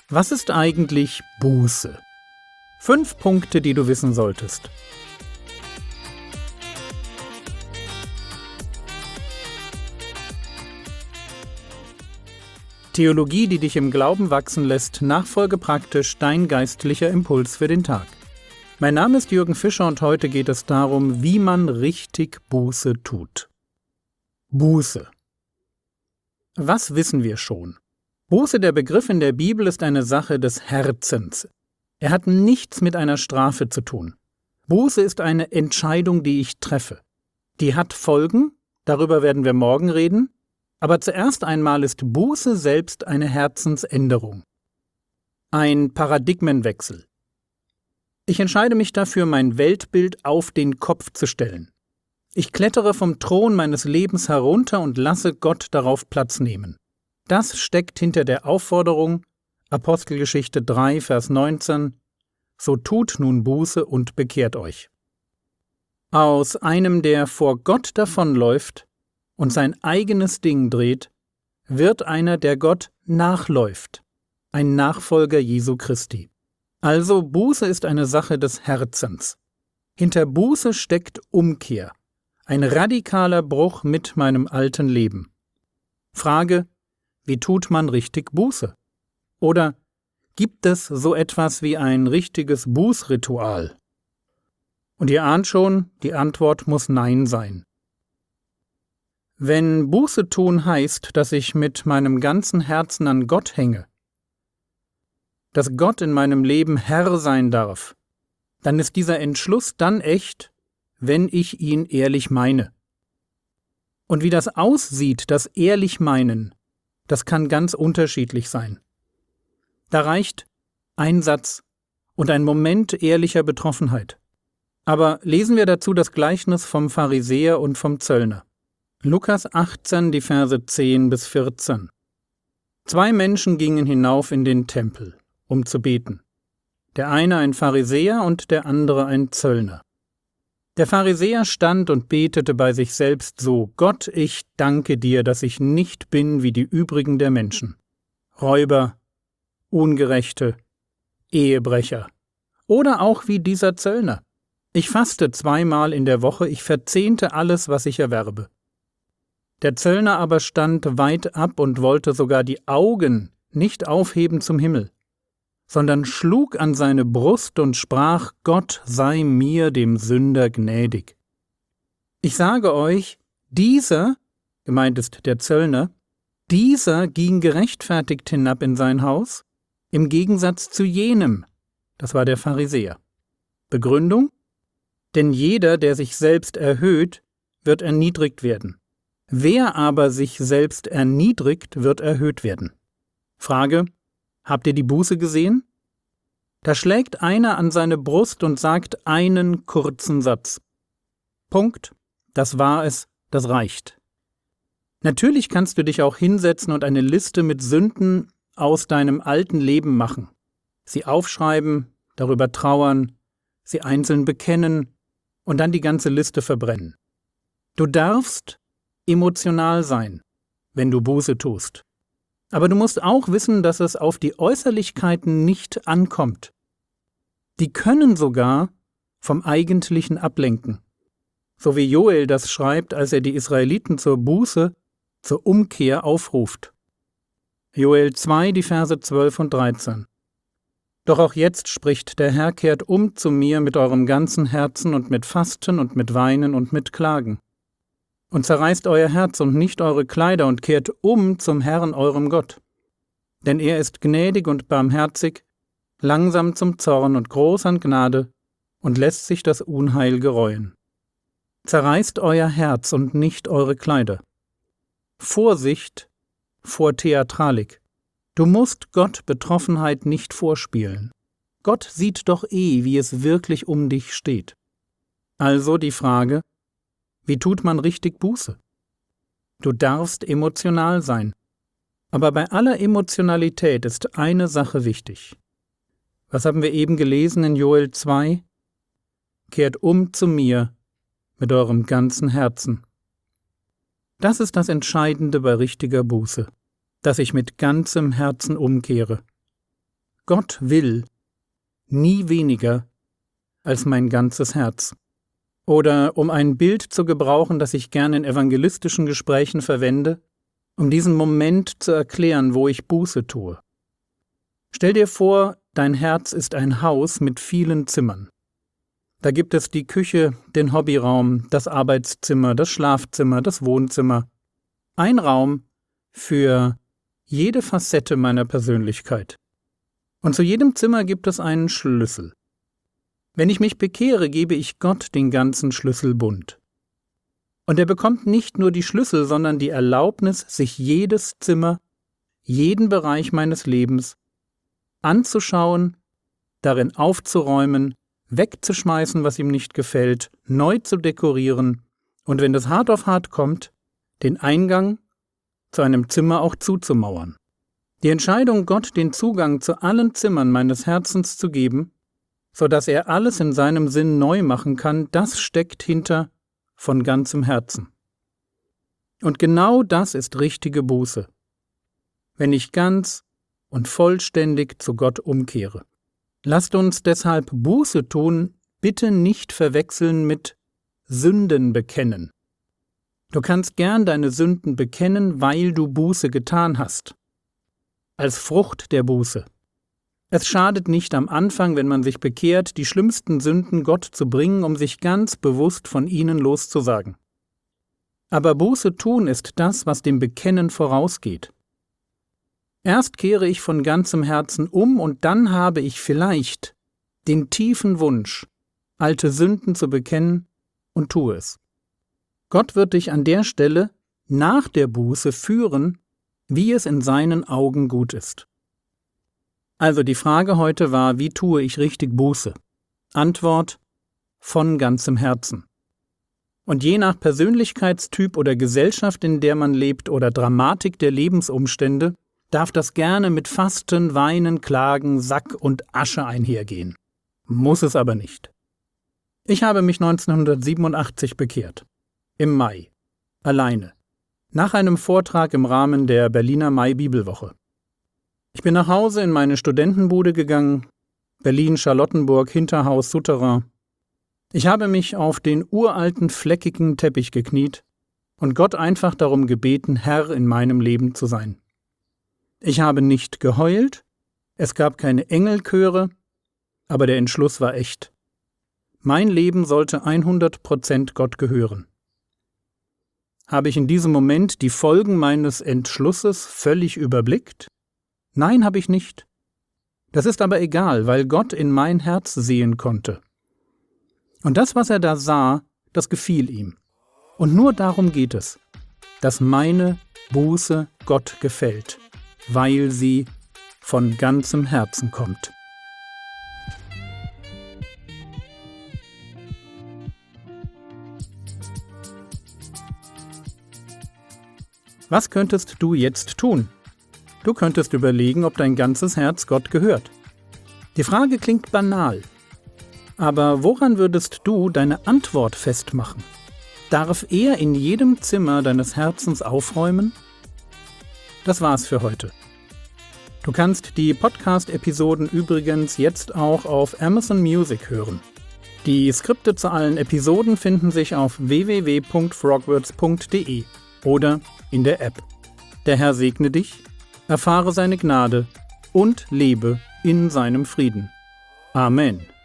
Was ist eigentlich Buße? 5 Punkte, die du wissen solltest. Theologie, die dich im Glauben wachsen lässt, nachfolge praktisch dein geistlicher Impuls für den Tag. Mein Name ist Jürgen Fischer und heute geht es darum, wie man richtig Buße tut. Buße. Was wissen wir schon? Buße, der Begriff in der Bibel, ist eine Sache des Herzens. Er hat nichts mit einer Strafe zu tun. Buße ist eine Entscheidung, die ich treffe. Die hat Folgen, darüber werden wir morgen reden, aber zuerst einmal ist Buße selbst eine Herzensänderung. Ein Paradigmenwechsel. Ich entscheide mich dafür, mein Weltbild auf den Kopf zu stellen. Ich klettere vom Thron meines Lebens herunter und lasse Gott darauf Platz nehmen. Das steckt hinter der Aufforderung, Apostelgeschichte 3, Vers 19, so tut nun Buße und bekehrt euch. Aus einem, der vor Gott davonläuft und sein eigenes Ding dreht, wird einer, der Gott nachläuft, ein Nachfolger Jesu Christi. Also Buße ist eine Sache des Herzens. Hinter Buße steckt Umkehr, ein radikaler Bruch mit meinem alten Leben. Frage: Wie tut man richtig Buße? Oder gibt es so etwas wie ein richtiges Bußritual? Und ihr ahnt schon, die Antwort muss Nein sein. Wenn Buße tun heißt, dass ich mit meinem ganzen Herzen an Gott hänge, dass Gott in meinem Leben Herr sein darf, dann ist dieser Entschluss dann echt, wenn ich ihn ehrlich meine. Und wie das aussieht, das ehrlich meinen, das kann ganz unterschiedlich sein. Da reicht ein Satz und ein Moment ehrlicher Betroffenheit. Aber lesen wir dazu das Gleichnis vom Pharisäer und vom Zöllner. Lukas 18, die Verse 10 bis 14. 2 Menschen gingen hinauf in den Tempel, um zu beten. Der eine ein Pharisäer und der andere ein Zöllner. Der Pharisäer stand und betete bei sich selbst so: Gott, ich danke dir, dass ich nicht bin wie die übrigen der Menschen. Räuber, Ungerechte, Ehebrecher oder auch wie dieser Zöllner. Ich faste 2-mal in der Woche, ich verzehnte alles, was ich erwerbe. Der Zöllner aber stand weit ab und wollte sogar die Augen nicht aufheben zum Himmel, sondern schlug an seine Brust und sprach: Gott sei mir, dem Sünder, gnädig. Ich sage euch, dieser, gemeint ist der Zöllner, dieser ging gerechtfertigt hinab in sein Haus, im Gegensatz zu jenem, das war der Pharisäer. Begründung: Denn jeder, der sich selbst erhöht, wird erniedrigt werden. Wer aber sich selbst erniedrigt, wird erhöht werden. Frage: Habt ihr die Buße gesehen? Da schlägt einer an seine Brust und sagt einen kurzen Satz. Punkt, das war es, das reicht. Natürlich kannst du dich auch hinsetzen und eine Liste mit Sünden aus deinem alten Leben machen, sie aufschreiben, darüber trauern, sie einzeln bekennen und dann die ganze Liste verbrennen. Du darfst emotional sein, wenn du Buße tust. Aber du musst auch wissen, dass es auf die Äußerlichkeiten nicht ankommt. Die können sogar vom Eigentlichen ablenken. So wie Joel das schreibt, als er die Israeliten zur Buße, zur Umkehr aufruft. Joel 2, die Verse 12 und 13. Doch auch jetzt spricht der Herr: Kehrt um zu mir mit eurem ganzen Herzen und mit Fasten und mit Weinen und mit Klagen. Und zerreißt euer Herz und nicht eure Kleider und kehrt um zum Herrn eurem Gott. Denn er ist gnädig und barmherzig, langsam zum Zorn und groß an Gnade und lässt sich das Unheil gereuen. Zerreißt euer Herz und nicht eure Kleider. Vorsicht vor Theatralik. Du musst Gott Betroffenheit nicht vorspielen. Gott sieht doch wie es wirklich um dich steht. Also die Frage: Wie tut man richtig Buße? Du darfst emotional sein. Aber bei aller Emotionalität ist eine Sache wichtig. Was haben wir eben gelesen in Joel 2? Kehrt um zu mir mit eurem ganzen Herzen. Das ist das Entscheidende bei richtiger Buße, dass ich mit ganzem Herzen umkehre. Gott will nie weniger als mein ganzes Herz. Oder um ein Bild zu gebrauchen, das ich gerne in evangelistischen Gesprächen verwende, um diesen Moment zu erklären, wo ich Buße tue. Stell dir vor, dein Herz ist ein Haus mit vielen Zimmern. Da gibt es die Küche, den Hobbyraum, das Arbeitszimmer, das Schlafzimmer, das Wohnzimmer. Ein Raum für jede Facette meiner Persönlichkeit. Und zu jedem Zimmer gibt es einen Schlüssel. Wenn ich mich bekehre, gebe ich Gott den ganzen Schlüsselbund. Und er bekommt nicht nur die Schlüssel, sondern die Erlaubnis, sich jedes Zimmer, jeden Bereich meines Lebens anzuschauen, darin aufzuräumen, wegzuschmeißen, was ihm nicht gefällt, neu zu dekorieren und wenn das hart auf hart kommt, den Eingang zu einem Zimmer auch zuzumauern. Die Entscheidung, Gott den Zugang zu allen Zimmern meines Herzens zu geben, sodass er alles in seinem Sinn neu machen kann, das steckt hinter von ganzem Herzen. Und genau das ist richtige Buße, wenn ich ganz und vollständig zu Gott umkehre. Lasst uns deshalb Buße tun, bitte nicht verwechseln mit Sünden bekennen. Du kannst gern deine Sünden bekennen, weil du Buße getan hast. Als Frucht der Buße. Es schadet nicht am Anfang, wenn man sich bekehrt, die schlimmsten Sünden Gott zu bringen, um sich ganz bewusst von ihnen loszusagen. Aber Buße tun ist das, was dem Bekennen vorausgeht. Erst kehre ich von ganzem Herzen um und dann habe ich vielleicht den tiefen Wunsch, alte Sünden zu bekennen und tue es. Gott wird dich an der Stelle nach der Buße führen, wie es in seinen Augen gut ist. Also die Frage heute war, wie tue ich richtig Buße? Antwort: von ganzem Herzen. Und je nach Persönlichkeitstyp oder Gesellschaft, in der man lebt oder Dramatik der Lebensumstände, darf das gerne mit Fasten, Weinen, Klagen, Sack und Asche einhergehen. Muss es aber nicht. Ich habe mich 1987 bekehrt. Im Mai. Alleine. Nach einem Vortrag im Rahmen der Berliner Mai-Bibelwoche. Ich bin nach Hause in meine Studentenbude gegangen, Berlin-Charlottenburg, Hinterhaus, Souterrain. Ich habe mich auf den uralten, fleckigen Teppich gekniet und Gott einfach darum gebeten, Herr in meinem Leben zu sein. Ich habe nicht geheult, es gab keine Engelchöre, aber der Entschluss war echt. Mein Leben sollte 100% Gott gehören. Habe ich in diesem Moment die Folgen meines Entschlusses völlig überblickt? Nein, habe ich nicht. Das ist aber egal, weil Gott in mein Herz sehen konnte. Und das, was er da sah, das gefiel ihm. Und nur darum geht es, dass meine Buße Gott gefällt, weil sie von ganzem Herzen kommt. Was könntest du jetzt tun? Du könntest überlegen, ob dein ganzes Herz Gott gehört. Die Frage klingt banal. Aber woran würdest du deine Antwort festmachen? Darf er in jedem Zimmer deines Herzens aufräumen? Das war's für heute. Du kannst die Podcast-Episoden übrigens jetzt auch auf Amazon Music hören. Die Skripte zu allen Episoden finden sich auf www.frogwords.de oder in der App. Der Herr segne dich, erfahre seine Gnade und lebe in seinem Frieden. Amen.